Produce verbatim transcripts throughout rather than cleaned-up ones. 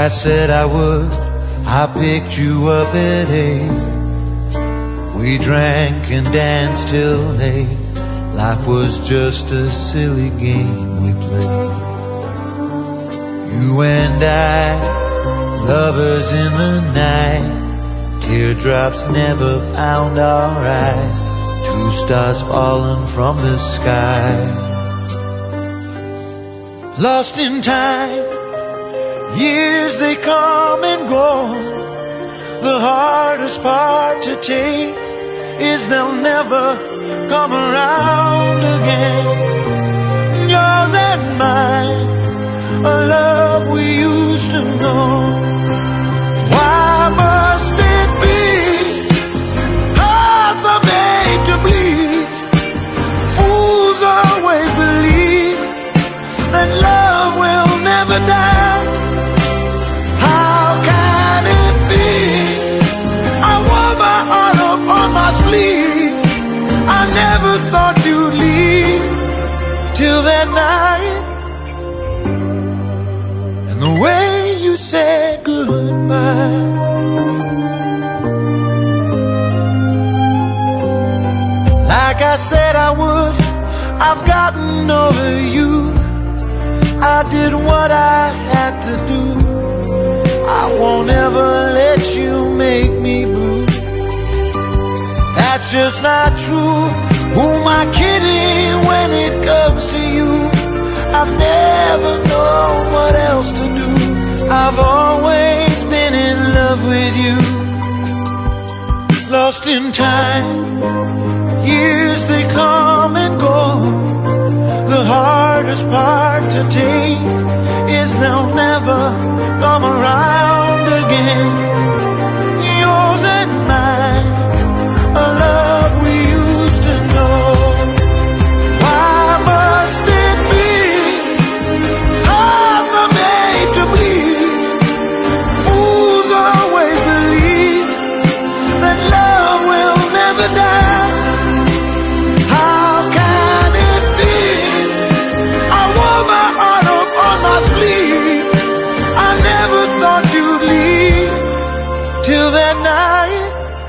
I said I would, I picked you up at eight. We drank and danced till late. Life was just a silly game we played. You and I, lovers in the night. Teardrops never found our eyes. Two stars falling from the sky. Lost in time, years they come and go. The hardest part to take is they'll never come around again. Yours and mine, a love we used to know. Why must it be hearts are made to bleed? Fools always believe that love will never die. How can it be? I wore my heart up on my sleeve. I never thought you'd leave till that night. And the way you said goodbye. Like I said I would, I've gotten over you. I did what I had to do. I won't ever let you make me blue. That's just not true. Who am I kidding when it comes to you? I've never known what else to do. I've always been in love with you. Lost in time, years they come and go. The hardest part to take is they'll never come around again. Yours and mine, a love we used to know. Why must it be hearts are made to bleed? Fools always believe that love will never die. How can it be? I wore my heart up on my sleeve. I never thought you'd leave till that night.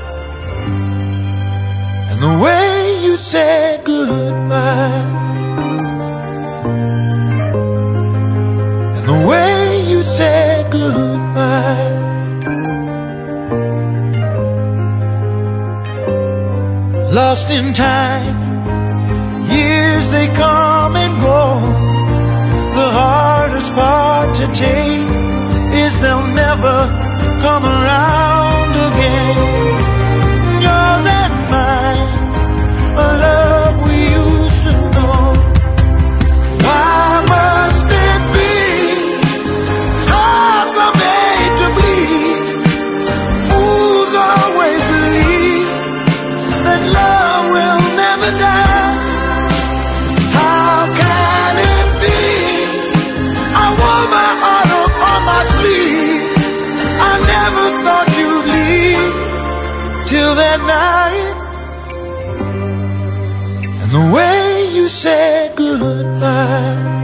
And the way you said goodbye. And the way you said goodbye. Lost in time, years they come and go. The hardest part to take is they'll never come around again. Yours and mine, a love we used to know. Why must it be hearts are made to bleed? Fools always believe that love will never die. How can it be? I wore my heart up on my sleeve. I never thought you'd leave till that night. And the way you said goodbye.